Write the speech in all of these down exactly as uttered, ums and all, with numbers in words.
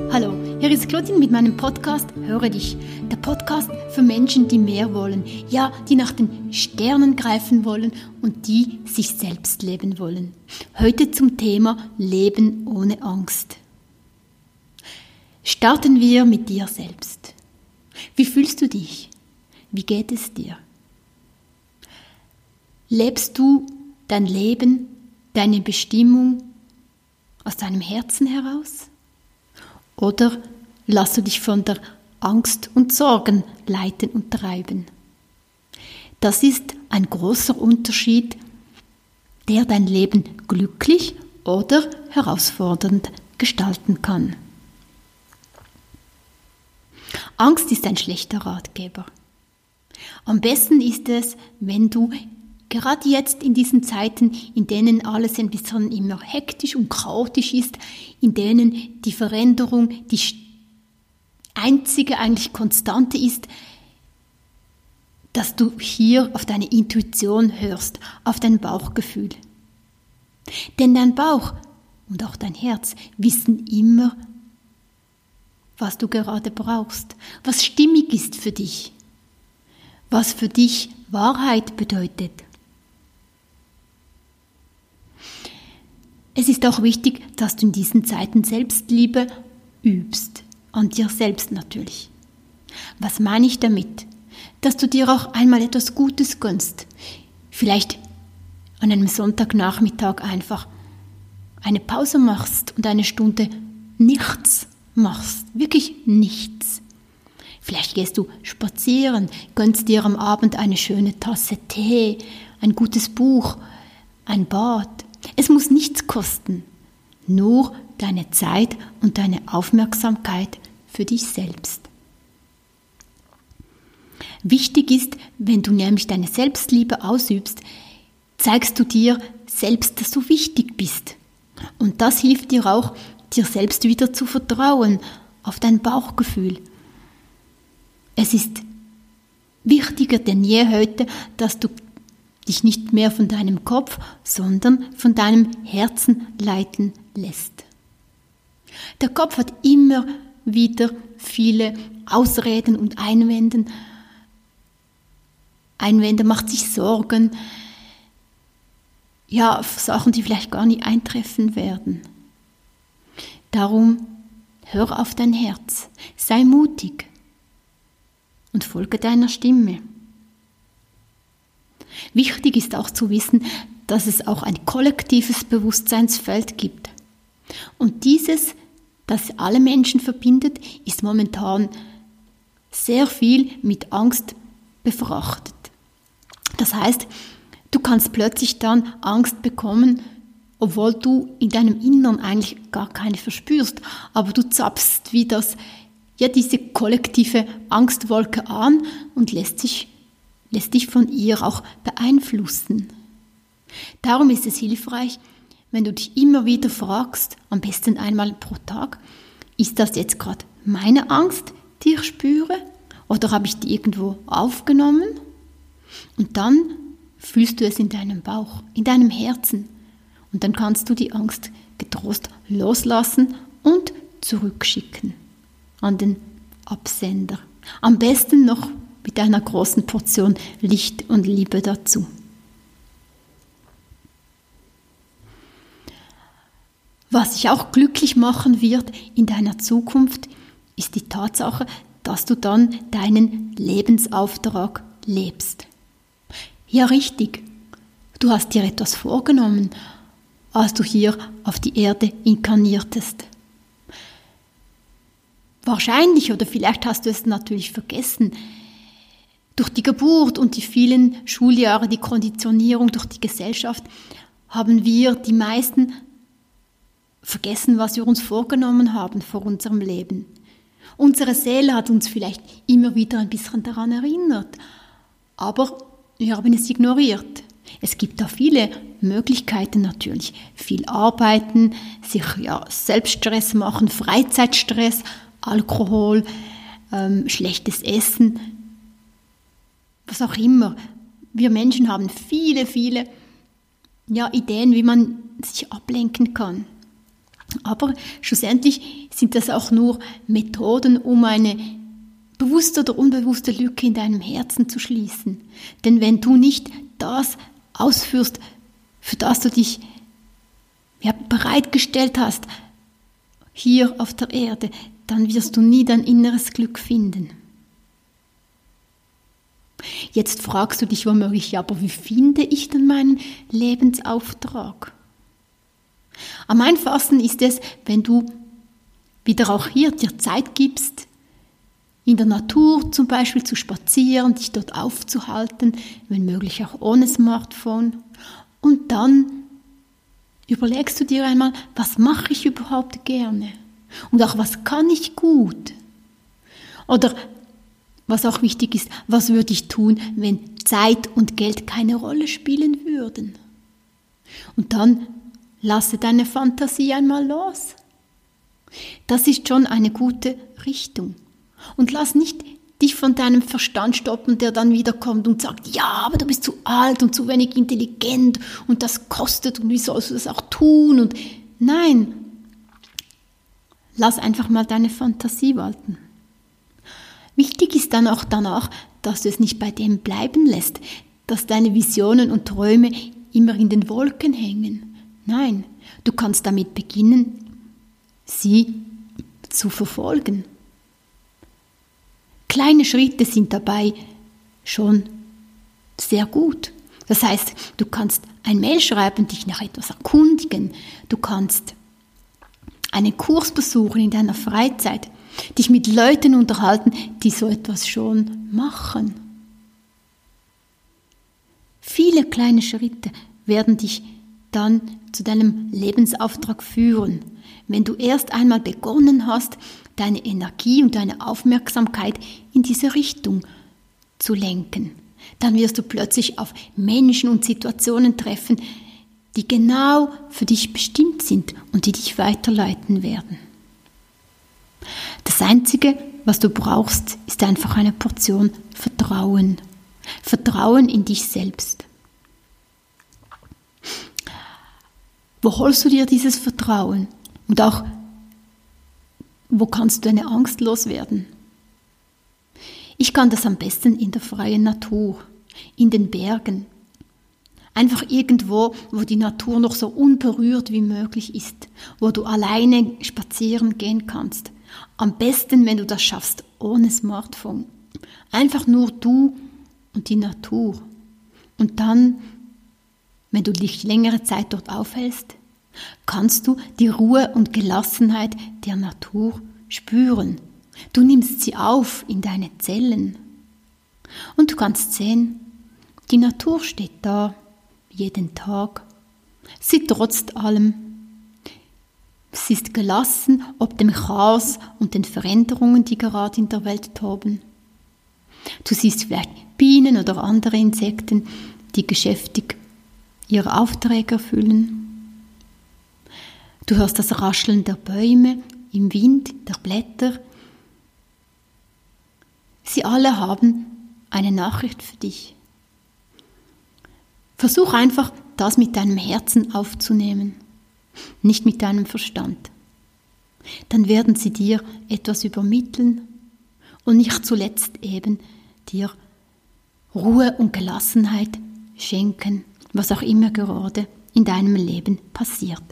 Hallo, hier ist Claudine mit meinem Podcast Höre dich. Der Podcast für Menschen, die mehr wollen. Ja, die nach den Sternen greifen wollen und die sich selbst leben wollen. Heute zum Thema Leben ohne Angst. Starten wir mit dir selbst. Wie fühlst du dich? Wie geht es dir? Lebst du dein Leben, deine Bestimmung aus deinem Herzen heraus? Oder lässt du dich von der Angst und Sorgen leiten und treiben? Das ist ein großer Unterschied, der dein Leben glücklich oder herausfordernd gestalten kann. Angst ist ein schlechter Ratgeber. Am besten ist es, wenn du gerade jetzt in diesen Zeiten, in denen alles ein bisschen immer hektisch und chaotisch ist, in denen die Veränderung die einzige eigentlich Konstante ist, dass du hier auf deine Intuition hörst, auf dein Bauchgefühl. Denn dein Bauch und auch dein Herz wissen immer, was du gerade brauchst, was stimmig ist für dich, was für dich Wahrheit bedeutet. Es ist auch wichtig, dass du in diesen Zeiten Selbstliebe übst, an dir selbst natürlich. Was meine ich damit? Dass du dir auch einmal etwas Gutes gönnst. Vielleicht an einem Sonntagnachmittag einfach eine Pause machst und eine Stunde nichts machst, wirklich nichts. Vielleicht gehst du spazieren, gönnst dir am Abend eine schöne Tasse Tee, ein gutes Buch, ein Bad. Es muss nichts kosten, nur deine Zeit und deine Aufmerksamkeit für dich selbst. Wichtig ist, wenn du nämlich deine Selbstliebe ausübst, zeigst du dir selbst, dass du wichtig bist. Und das hilft dir auch, dir selbst wieder zu vertrauen, auf dein Bauchgefühl. Es ist wichtiger denn je heute, dass du dich nicht mehr von deinem Kopf, sondern von deinem Herzen leiten lässt. Der Kopf hat immer wieder viele Ausreden und Einwände. Einwände macht sich Sorgen, ja, Sachen, die vielleicht gar nicht eintreffen werden. Darum hör auf dein Herz, sei mutig und folge deiner Stimme. Wichtig ist auch zu wissen, dass es auch ein kollektives Bewusstseinsfeld gibt. Und dieses, das alle Menschen verbindet, ist momentan sehr viel mit Angst befrachtet. Das heißt, du kannst plötzlich dann Angst bekommen, obwohl du in deinem Innern eigentlich gar keine verspürst, aber du zapfst wie das, ja, diese kollektive Angstwolke an und lässt sich lässt dich von ihr auch beeinflussen. Darum ist es hilfreich, wenn du dich immer wieder fragst, am besten einmal pro Tag, ist das jetzt gerade meine Angst, die ich spüre, oder habe ich die irgendwo aufgenommen? Und dann fühlst du es in deinem Bauch, in deinem Herzen. Und dann kannst du die Angst getrost loslassen und zurückschicken an den Absender. Am besten noch mit einer großen Portion Licht und Liebe dazu. Was dich auch glücklich machen wird in deiner Zukunft, ist die Tatsache, dass du dann deinen Lebensauftrag lebst. Ja, richtig. Du hast dir etwas vorgenommen, als du hier auf die Erde inkarniertest. Wahrscheinlich, oder vielleicht hast du es natürlich vergessen, durch die Geburt und die vielen Schuljahre, die Konditionierung durch die Gesellschaft, haben wir die meisten vergessen, was wir uns vorgenommen haben vor unserem Leben. Unsere Seele hat uns vielleicht immer wieder ein bisschen daran erinnert, aber wir haben es ignoriert. Es gibt da viele Möglichkeiten natürlich. Viel arbeiten, sich ja, Selbststress machen, Freizeitstress, Alkohol, ähm, schlechtes Essen, was auch immer. Wir Menschen haben viele, viele ja, Ideen, wie man sich ablenken kann. Aber schlussendlich sind das auch nur Methoden, um eine bewusste oder unbewusste Lücke in deinem Herzen zu schließen. Denn wenn du nicht das ausführst, für das du dich ja, bereitgestellt hast, hier auf der Erde, dann wirst du nie dein inneres Glück finden. Jetzt fragst du dich womöglich, ja, aber wie finde ich denn meinen Lebensauftrag? Am einfachsten ist es, wenn du wieder auch hier dir Zeit gibst, in der Natur zum Beispiel zu spazieren, dich dort aufzuhalten, wenn möglich auch ohne Smartphone. Und dann überlegst du dir einmal, was mache ich überhaupt gerne? Und auch, was kann ich gut? Oder, was auch wichtig ist, was würde ich tun, wenn Zeit und Geld keine Rolle spielen würden? Und dann lasse deine Fantasie einmal los. Das ist schon eine gute Richtung. Und lass nicht dich von deinem Verstand stoppen, der dann wieder kommt und sagt, ja, aber du bist zu alt und zu wenig intelligent und das kostet und wie sollst du das auch tun? Und nein, lass einfach mal deine Fantasie walten. Wichtig ist dann auch danach, dass du es nicht bei dem bleiben lässt, dass deine Visionen und Träume immer in den Wolken hängen. Nein, du kannst damit beginnen, sie zu verfolgen. Kleine Schritte sind dabei schon sehr gut. Das heißt, du kannst ein Mail schreiben, dich nach etwas erkundigen. Du kannst einen Kurs besuchen in deiner Freizeit, dich mit Leuten unterhalten, die so etwas schon machen. Viele kleine Schritte werden dich dann zu deinem Lebensauftrag führen. Wenn du erst einmal begonnen hast, deine Energie und deine Aufmerksamkeit in diese Richtung zu lenken, dann wirst du plötzlich auf Menschen und Situationen treffen, die genau für dich bestimmt sind und die dich weiterleiten werden. Das Einzige, was du brauchst, ist einfach eine Portion Vertrauen. Vertrauen in dich selbst. Wo holst du dir dieses Vertrauen? Und auch, wo kannst du deine Angst loswerden? Ich kann das am besten in der freien Natur, in den Bergen. Einfach irgendwo, wo die Natur noch so unberührt wie möglich ist, wo du alleine spazieren gehen kannst. Am besten, wenn du das schaffst, ohne Smartphone. Einfach nur du und die Natur. Und dann, wenn du dich längere Zeit dort aufhältst, kannst du die Ruhe und Gelassenheit der Natur spüren. Du nimmst sie auf in deine Zellen. Und du kannst sehen, die Natur steht da, jeden Tag. Sie trotzt allem. Sie ist gelassen, ob dem Chaos und den Veränderungen, die gerade in der Welt toben. Du siehst vielleicht Bienen oder andere Insekten, die geschäftig ihre Aufträge erfüllen. Du hörst das Rascheln der Bäume im Wind, der Blätter. Sie alle haben eine Nachricht für dich. Versuch einfach, das mit deinem Herzen aufzunehmen, nicht mit deinem Verstand. Dann werden sie dir etwas übermitteln und nicht zuletzt eben dir Ruhe und Gelassenheit schenken, was auch immer gerade in deinem Leben passiert.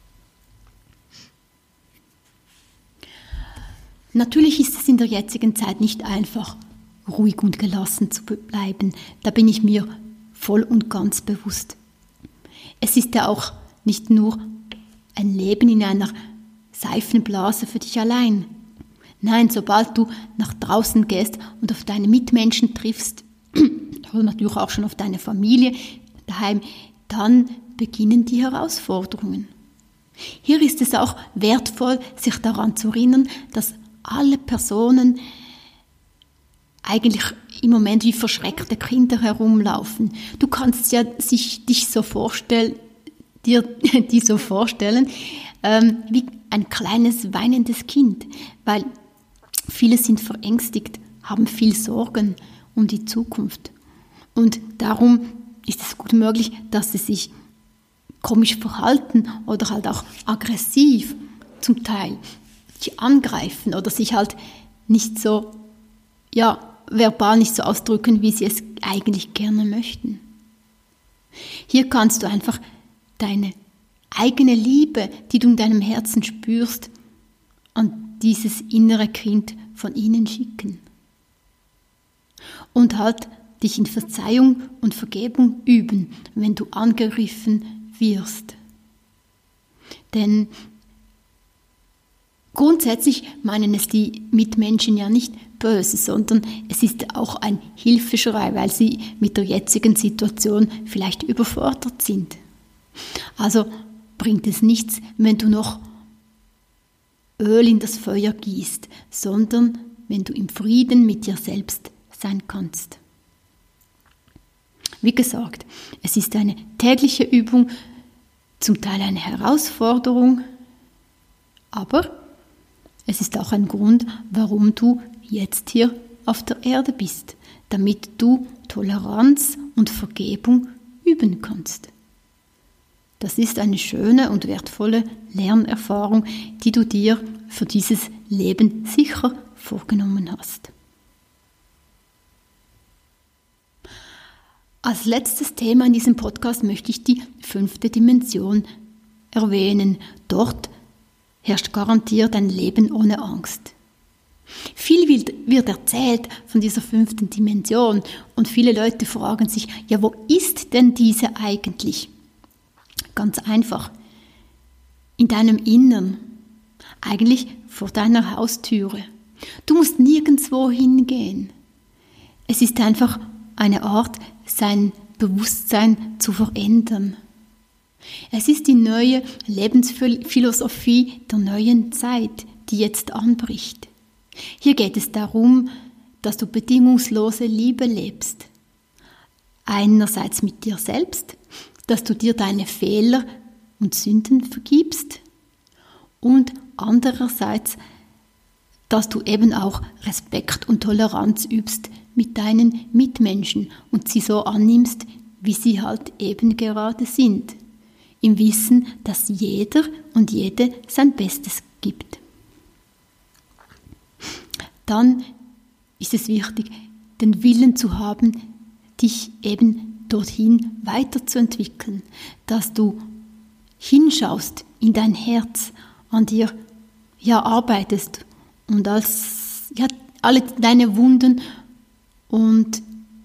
Natürlich ist es in der jetzigen Zeit nicht einfach, ruhig und gelassen zu bleiben. Da bin ich mir voll und ganz bewusst. Es ist ja auch nicht nur ein Leben in einer Seifenblase für dich allein. Nein, sobald du nach draußen gehst und auf deine Mitmenschen triffst, oder natürlich auch schon auf deine Familie daheim, dann beginnen die Herausforderungen. Hier ist es auch wertvoll, sich daran zu erinnern, dass alle Personen eigentlich im Moment wie verschreckte Kinder herumlaufen. Du kannst ja sich, dich so vorstellen, dir die so vorstellen, ähm, wie ein kleines weinendes Kind, weil viele sind verängstigt, haben viel Sorgen um die Zukunft. Und darum ist es gut möglich, dass sie sich komisch verhalten oder halt auch aggressiv. zum Teil dich angreifen oder sich halt nicht so, ja, verbal nicht so ausdrücken, wie sie es eigentlich gerne möchten. Hier kannst du einfach deine eigene Liebe, die du in deinem Herzen spürst, an dieses innere Kind von ihnen schicken. Und halt dich in Verzeihung und Vergebung üben, wenn du angegriffen wirst. Denn grundsätzlich meinen es die Mitmenschen ja nicht böse, sondern es ist auch ein Hilfeschrei, weil sie mit der jetzigen Situation vielleicht überfordert sind. Also bringt es nichts, wenn du noch Öl in das Feuer gießt, sondern wenn du im Frieden mit dir selbst sein kannst. Wie gesagt, es ist eine tägliche Übung, zum Teil eine Herausforderung, aber es ist auch ein Grund, warum du jetzt hier auf der Erde bist, damit du Toleranz und Vergebung üben kannst. Das ist eine schöne und wertvolle Lernerfahrung, die du dir für dieses Leben sicher vorgenommen hast. Als letztes Thema in diesem Podcast möchte ich die fünfte Dimension erwähnen. Dort herrscht garantiert ein Leben ohne Angst. Viel wird erzählt von dieser fünften Dimension und viele Leute fragen sich, ja, wo ist denn diese eigentlich? Ganz einfach, in deinem Innern, eigentlich vor deiner Haustüre. Du musst nirgendwo hingehen. Es ist einfach eine Art, sein Bewusstsein zu verändern. Es ist die neue Lebensphilosophie der neuen Zeit, die jetzt anbricht. Hier geht es darum, dass du bedingungslose Liebe lebst. Einerseits mit dir selbst, dass du dir deine Fehler und Sünden vergibst und andererseits, dass du eben auch Respekt und Toleranz übst mit deinen Mitmenschen und sie so annimmst, wie sie halt eben gerade sind, im Wissen, dass jeder und jede sein Bestes gibt. Dann ist es wichtig, den Willen zu haben, dich eben dorthin weiterzuentwickeln, dass du hinschaust in dein Herz, an dir ja arbeitest und als ja, alle deine Wunden und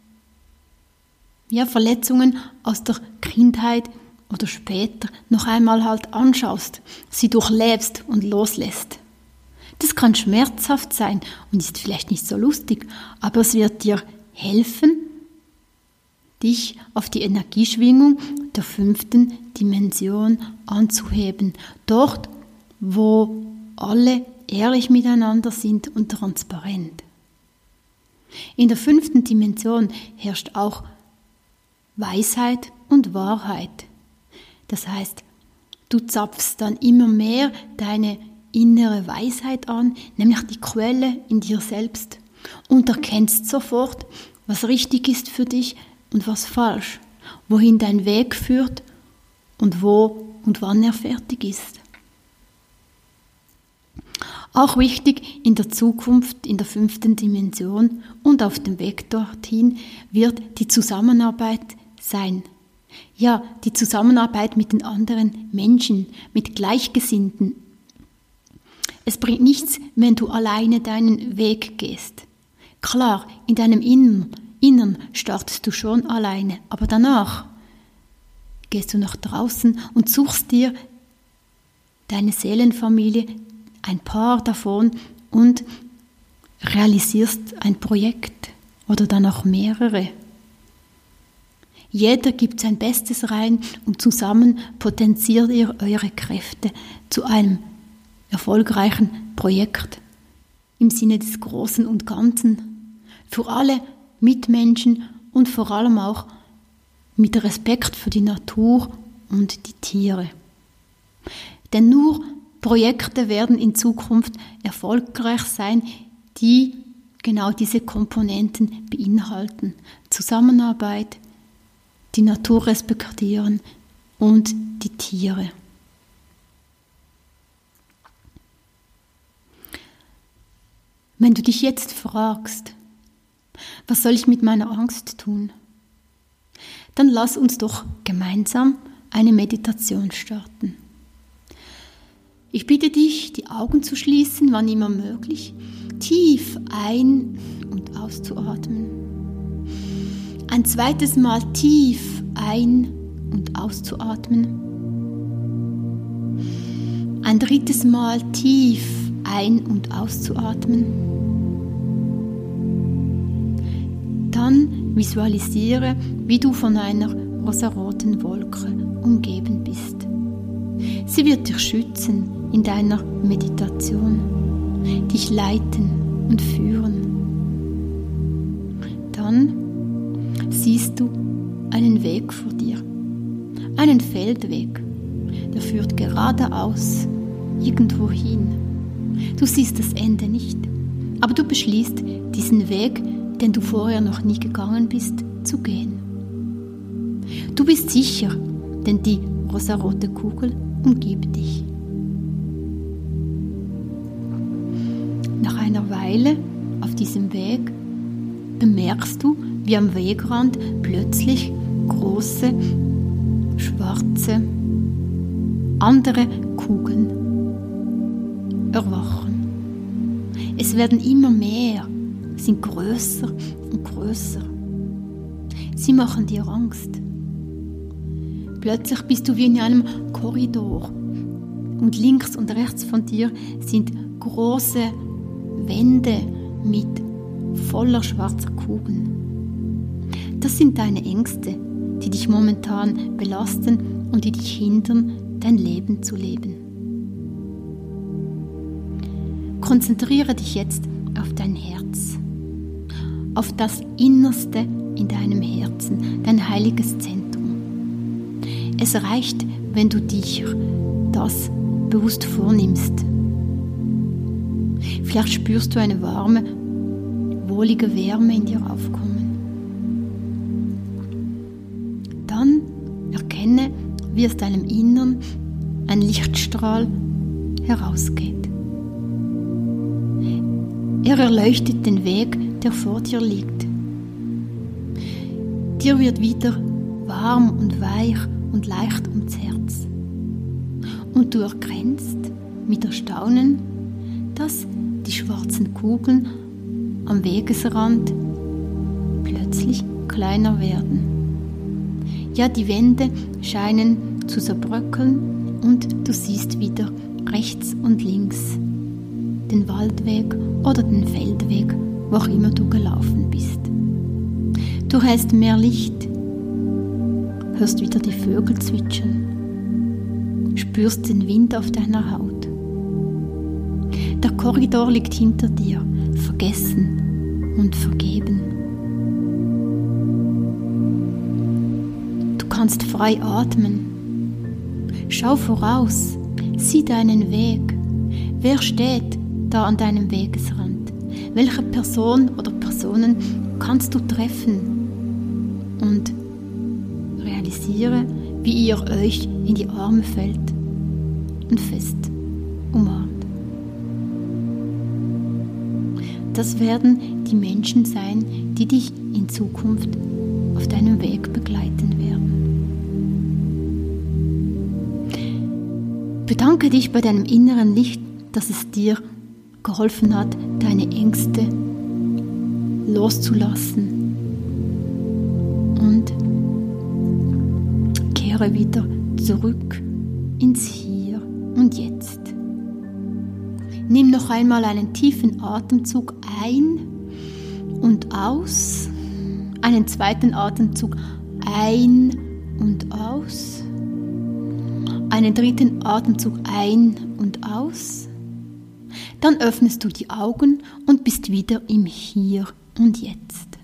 ja, Verletzungen aus der Kindheit oder später noch einmal halt anschaust, sie durchlebst und loslässt. Das kann schmerzhaft sein und ist vielleicht nicht so lustig, aber es wird dir helfen, dich auf die Energieschwingung der fünften Dimension anzuheben. Dort, wo alle ehrlich miteinander sind und transparent. In der fünften Dimension herrscht auch Weisheit und Wahrheit. Das heißt, du zapfst dann immer mehr deine innere Weisheit an, nämlich die Quelle in dir selbst und erkennst sofort, was richtig ist für dich und was falsch, wohin dein Weg führt und wo und wann er fertig ist. Auch wichtig in der Zukunft, in der fünften Dimension und auf dem Weg dorthin wird die Zusammenarbeit sein. Ja, die Zusammenarbeit mit den anderen Menschen, mit Gleichgesinnten. Es bringt nichts, wenn du alleine deinen Weg gehst. Klar, in deinem Innern, Innern startest du schon alleine, aber danach gehst du nach draußen und suchst dir deine Seelenfamilie, ein paar davon und realisierst ein Projekt oder dann auch mehrere. Jeder gibt sein Bestes rein und zusammen potenziert ihr eure Kräfte zu einem erfolgreichen Projekt im Sinne des Großen und Ganzen. Für alle Mitmenschen und vor allem auch mit Respekt für die Natur und die Tiere. Denn nur Projekte werden in Zukunft erfolgreich sein, die genau diese Komponenten beinhalten. Zusammenarbeit, die Natur respektieren und die Tiere. Wenn du dich jetzt fragst, was soll ich mit meiner Angst tun? Dann lass uns doch gemeinsam eine Meditation starten. Ich bitte dich, die Augen zu schließen, wann immer möglich, tief ein- und auszuatmen. Ein zweites Mal tief ein- und auszuatmen. Ein drittes Mal tief ein- und auszuatmen. Dann visualisiere, wie du von einer rosaroten Wolke umgeben bist. Sie wird dich schützen in deiner Meditation, dich leiten und führen. Dann siehst du einen Weg vor dir, einen Feldweg, der führt geradeaus irgendwo hin. Du siehst das Ende nicht, aber du beschließt, diesen Weg, den du vorher noch nie gegangen bist, zu gehen. Du bist sicher, denn die rosarote Kugel umgibt dich. Nach einer Weile auf diesem Weg bemerkst du, wie am Wegrand plötzlich große, schwarze, andere Kugeln erwachen. Es werden immer mehr, sind größer und größer. Sie machen dir Angst. Plötzlich bist du wie in einem Korridor und links und rechts von dir sind große Wände mit voller schwarzer Kugeln. Das sind deine Ängste, die dich momentan belasten und die dich hindern, dein Leben zu leben. Konzentriere dich jetzt auf dein Herz, auf das Innerste in deinem Herzen, dein heiliges Zentrum. Es reicht, wenn du dich das bewusst vornimmst. Vielleicht spürst du eine warme, wohlige Wärme in dir aufkommen. Dann erkenne, wie aus deinem Innern ein Lichtstrahl herausgeht. Er erleuchtet den Weg, der vor dir liegt. Dir wird wieder warm und weich und leicht ums Herz. Und du erkennst mit Erstaunen, dass die schwarzen Kugeln am Wegesrand plötzlich kleiner werden. Ja, die Wände scheinen zu zerbröckeln und du siehst wieder rechts und links den Waldweg oder den Feldweg, wo auch immer du gelaufen bist. Du hältst mehr Licht, hörst wieder die Vögel zwitschern, spürst den Wind auf deiner Haut. Der Korridor liegt hinter dir, vergessen und vergeben. Du kannst frei atmen. Schau voraus, sieh deinen Weg. Wer steht da an deinem Wegesrand? Welche Person oder Personen kannst du treffen? Und realisiere, wie ihr euch in die Arme fällt und fest umarmt. Das werden die Menschen sein, die dich in Zukunft auf deinem Weg begleiten werden. Bedanke dich bei deinem inneren Licht, dass es dir geholfen hat, deine Ängste loszulassen. Und kehre wieder zurück ins Hier und Jetzt. Nimm noch einmal einen tiefen Atemzug ein und aus, einen zweiten Atemzug ein und aus, einen dritten Atemzug ein und aus. Dann öffnest du die Augen und bist wieder im Hier und Jetzt.